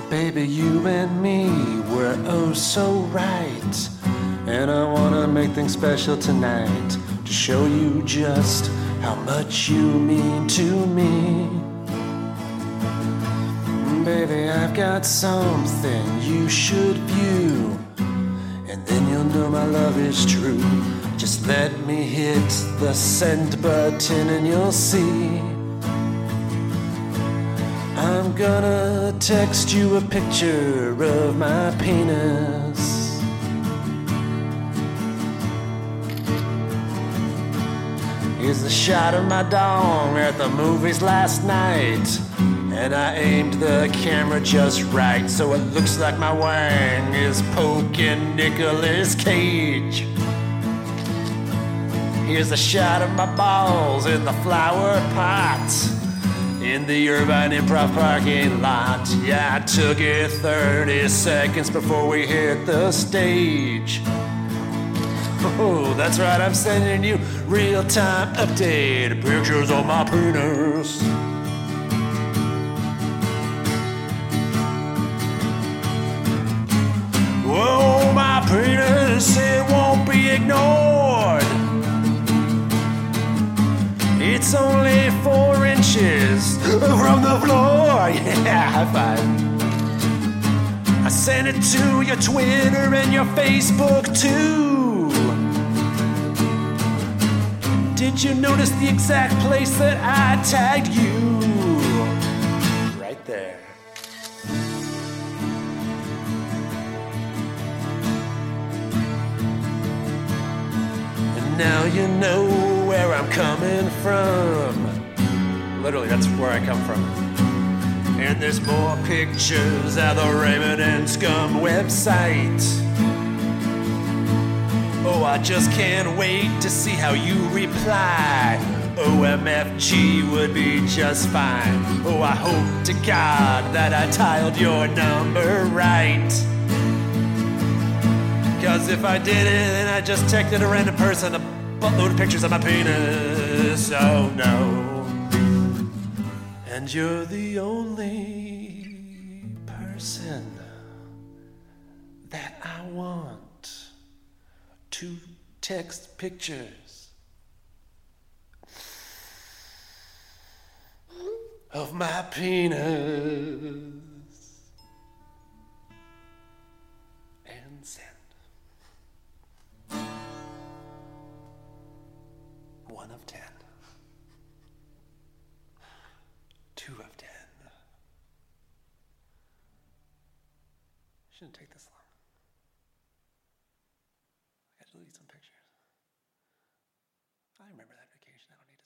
Baby, you and me were oh so right. And I wanna make things special tonight to show you just how much you mean to me. Baby, I've got something you should view, and then you'll know my love is true. Just let me hit the send button and you'll see. I'm gonna text you a picture of my penis. Here's the shot of my dong at the movies last night, and I aimed the camera just right, so it looks like my wang is poking Nicolas Cage. Here's a shot of my balls in the flower pot in the Irvine Improv parking lot. Yeah, I took it 30 seconds before we hit the stage. Oh, that's right, I'm sending you real-time update pictures of my penis. Whoa, my penis, it won't be ignored. It's only 4 inches from the floor. Yeah, high five. I sent it to your Twitter and your Facebook too. Did you notice the exact place that I tagged you? Right there. And now you know where I'm coming from. Literally, that's where I come from. And there's more pictures at the Raymond and Scum website. Oh, I just can't wait to see how you reply. OMFG would be just fine. Oh, I hope to God that I dialed your number right. Cause if I didn't, then I just texted a random person a buttload of pictures of my penis. Oh no. And you're the only person that I want to text pictures of my penis and send. 1 of 10. 2 of 10. Shouldn't take this long. I gotta delete some pictures. I remember that vacation. I don't need